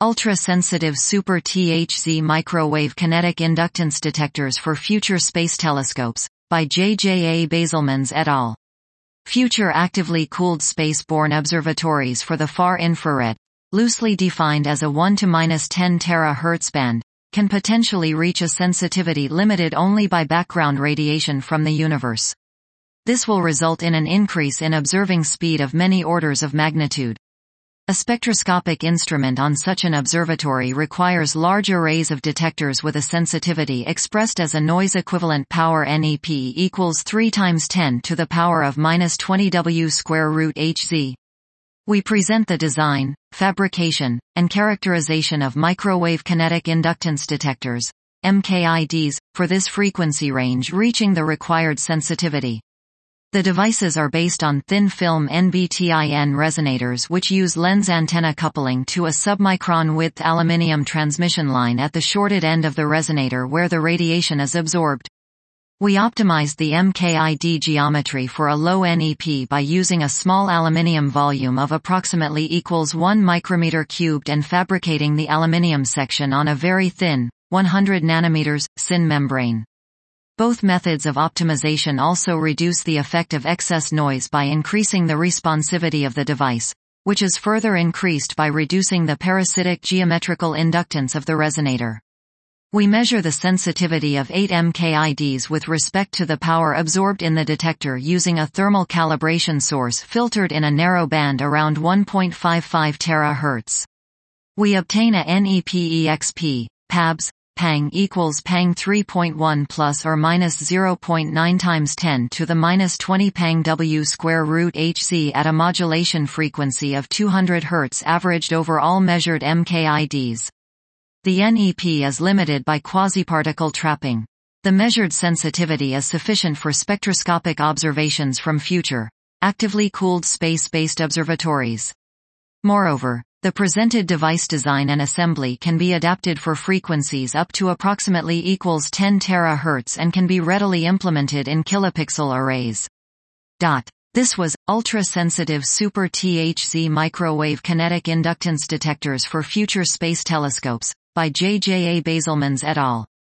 Ultra-sensitive super THZ microwave kinetic inductance detectors for future space telescopes, by J.J.A. Baselmans et al. Future actively cooled space-borne observatories for the far infrared, loosely defined as a 1 to -10 terahertz band, can potentially reach a sensitivity limited only by background radiation from the universe. This will result in an increase in observing speed of many orders of magnitude. A spectroscopic instrument on such an observatory requires large arrays of detectors with a sensitivity expressed as a noise-equivalent power NEP equals 3 × 10 to the power of -20 W²√Hz. We present the design, fabrication, and characterization of microwave kinetic inductance detectors, MKIDs, for this frequency range reaching the required sensitivity. The devices are based on thin-film NBTIN resonators which use lens antenna coupling to a submicron width aluminium transmission line at the shorted end of the resonator where the radiation is absorbed. We optimized the MKID geometry for a low NEP by using a small aluminium volume of approximately equals 1 micrometer cubed and fabricating the aluminium section on a very thin, 100 nanometers, SIN membrane. Both methods of optimization also reduce the effect of excess noise by increasing the responsivity of the device, which is further increased by reducing the parasitic geometrical inductance of the resonator. We measure the sensitivity of 8 MKIDs with respect to the power absorbed in the detector using a thermal calibration source filtered in a narrow band around 1.55 terahertz. We obtain a NEP-EXP, PABS, PANG equals PANG 3.1 plus or minus 0.9 × 10 to the -20 PANG W²√Hz at a modulation frequency of 200 Hz averaged over all measured MKIDs. The NEP is limited by quasiparticle trapping. The measured sensitivity is sufficient for spectroscopic observations from future, actively cooled space-based observatories. Moreover, the presented device design and assembly can be adapted for frequencies up to approximately equals 10 terahertz and can be readily implemented in kilopixel arrays. This was ultra-sensitive super THZ microwave kinetic inductance detectors for future space telescopes, by J.J.A. Baselmans et al.